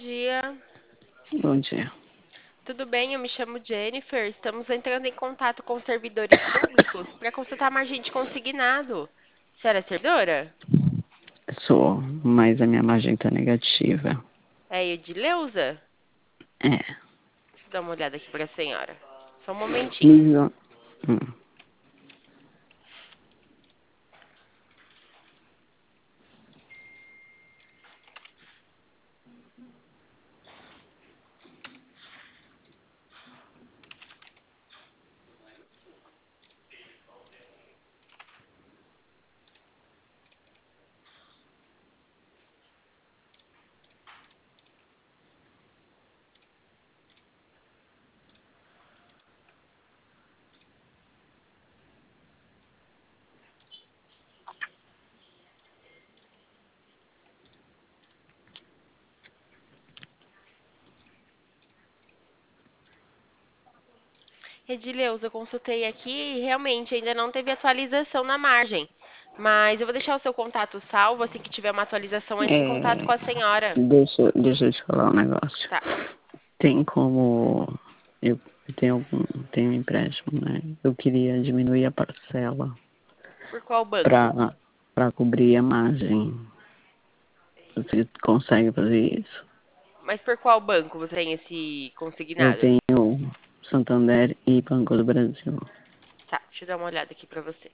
dia. Bom dia. Tudo bem? Eu me chamo Jennifer. Estamos entrando em contato com servidores públicos para consultar mais gente consignado. Senhora é servidora? Sou, mas a minha margem tá negativa. É Edileuza? É. Deixa eu dar uma olhada aqui para a senhora. Só um momentinho. Lisa. Hum. Edileuza, eu consultei aqui e realmente ainda não teve atualização na margem. Mas eu vou deixar o seu contato salvo. Assim que tiver uma atualização, entre em contato É, com a senhora. deixa eu te falar um negócio. Tá. Tem como. Eu tenho um empréstimo, né? Eu queria diminuir a parcela Por qual banco? pra, pra cobrir a margem. Você consegue fazer isso? Mas por qual banco você tem esse Eu consignado? tenho Santander e Banco do Brasil. Tá, deixa eu dar uma olhada aqui pra você.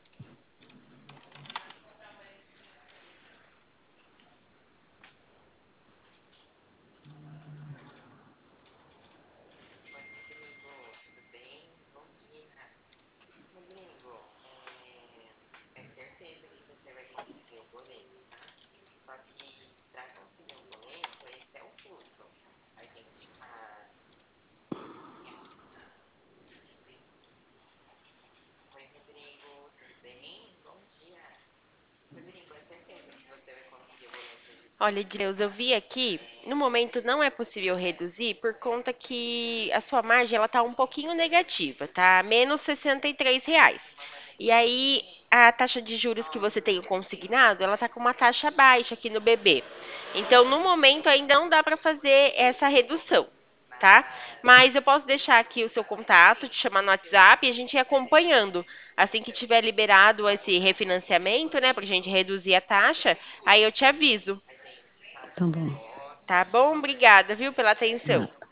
Olha, Edileuza, eu vi aqui, no momento não é possível reduzir por conta que a sua margem ela tá um pouquinho negativa, tá? Menos R$ 63. E aí a taxa de juros que você tem consignado, ela tá com uma taxa baixa aqui no BB. Então, no momento ainda não dá para fazer essa redução, tá? Mas eu posso deixar aqui o seu contato, te chamar no WhatsApp e a gente ir acompanhando. Assim que tiver liberado esse refinanciamento, né, pra gente reduzir a taxa, aí eu te aviso. Tá bom. Tá bom? Obrigada, viu, pela atenção.